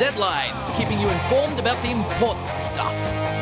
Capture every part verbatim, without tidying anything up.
Z-Lines, keeping you informed about the important stuff.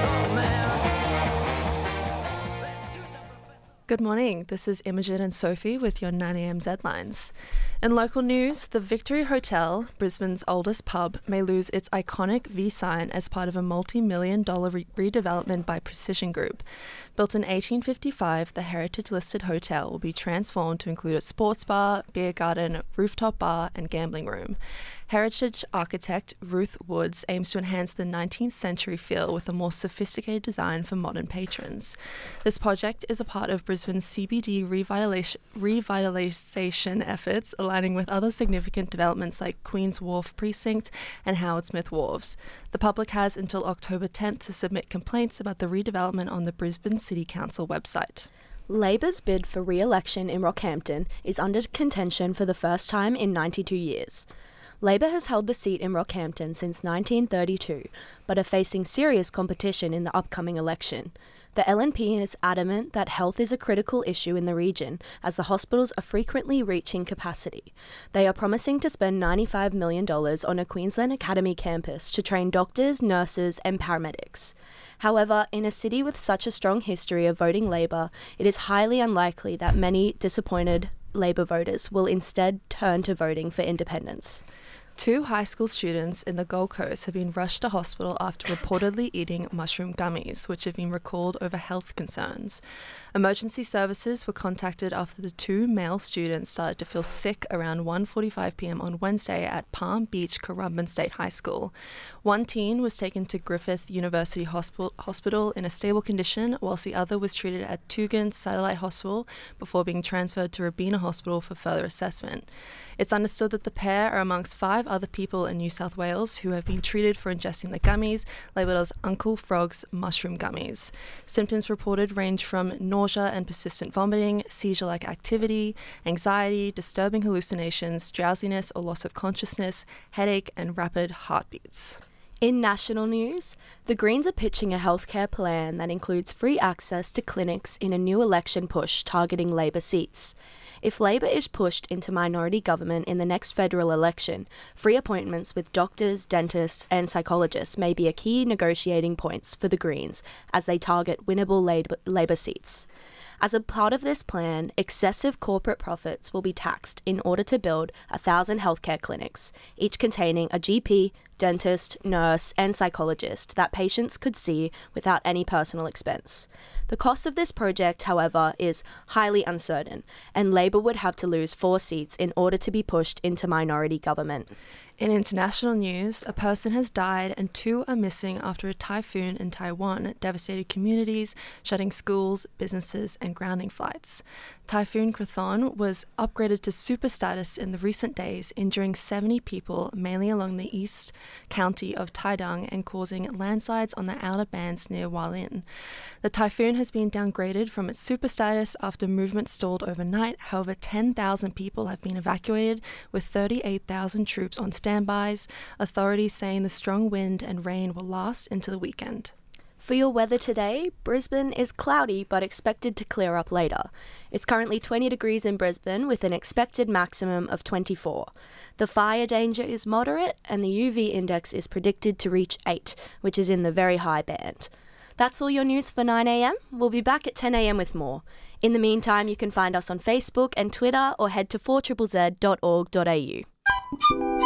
Good morning, this is Imogen and Sophie with your nine a.m. Z-Lines. In local news, the Victory Hotel, Brisbane's oldest pub, may lose its iconic V sign as part of a multi-million dollar re- redevelopment by Precision Group. Built in eighteen fifty-five, the heritage-listed hotel will be transformed to include a sports bar, beer garden, rooftop bar and gambling room. Heritage architect Ruth Woods aims to enhance the nineteenth century feel with a more sophisticated design for modern patrons. This project is a part of Brisbane's C B D revitalisation, revitalisation efforts, aligning with other significant developments like Queen's Wharf Precinct and Howard Smith Wharves. The public has until October tenth to submit complaints about the redevelopment on the Brisbane City Council website. Labor's bid for re-election in Rockhampton is under contention for the first time in ninety-two years. Labor has held the seat in Rockhampton since nineteen thirty-two, but are facing serious competition in the upcoming election. The L N P is adamant that health is a critical issue in the region, as the hospitals are frequently reaching capacity. They are promising to spend ninety-five million dollars on a Queensland Academy campus to train doctors, nurses and paramedics. However, in a city with such a strong history of voting Labor, it is highly unlikely that many disappointed Labor voters will instead turn to voting for independence. Two high school students in the Gold Coast have been rushed to hospital after reportedly eating mushroom gummies, which have been recalled over health concerns. Emergency services were contacted after the two male students started to feel sick around one forty-five p.m. on Wednesday at Palm Beach Currumbin State High School. One teen was taken to Griffith University Hospital, hospital in a stable condition, whilst the other was treated at Tugun Satellite Hospital before being transferred to Robina Hospital for further assessment. It's understood that the pair are amongst five other people in New South Wales who have been treated for ingesting the gummies, labelled as Uncle Frog's mushroom gummies. Symptoms reported range from nausea and persistent vomiting, seizure-like activity, anxiety, disturbing hallucinations, drowsiness or loss of consciousness, headache, and rapid heartbeats. In national news, the Greens are pitching a healthcare plan that includes free access to clinics in a new election push targeting Labor seats. If Labor is pushed into minority government in the next federal election, free appointments with doctors, dentists and psychologists may be a key negotiating points for the Greens as they target winnable Labor, Labor seats. As a part of this plan, excessive corporate profits will be taxed in order to build a thousand healthcare clinics, each containing a G P, dentist, nurse, and psychologist that patients could see without any personal expense. The cost of this project, however, is highly uncertain, and Labor would have to lose four seats in order to be pushed into minority government. In international news, a person has died and two are missing after a typhoon in Taiwan devastated communities, shutting schools, businesses, and grounding flights. Typhoon Krathon was upgraded to super status in the recent days, injuring seventy people, mainly along the east county of Taidang and causing landslides on the outer bands near Hualien. The typhoon has been downgraded from its super status after movement stalled overnight. However, ten thousand people have been evacuated, with thirty-eight thousand troops on standbys, authorities saying the strong wind and rain will last into the weekend. For your weather today, Brisbane is cloudy but expected to clear up later. It's currently twenty degrees in Brisbane with an expected maximum of twenty-four. The fire danger is moderate and the U V index is predicted to reach eight, which is in the very high band. That's all your news for nine a.m. We'll be back at ten a.m. with more. In the meantime, you can find us on Facebook and Twitter or head to four z z dot org dot a u.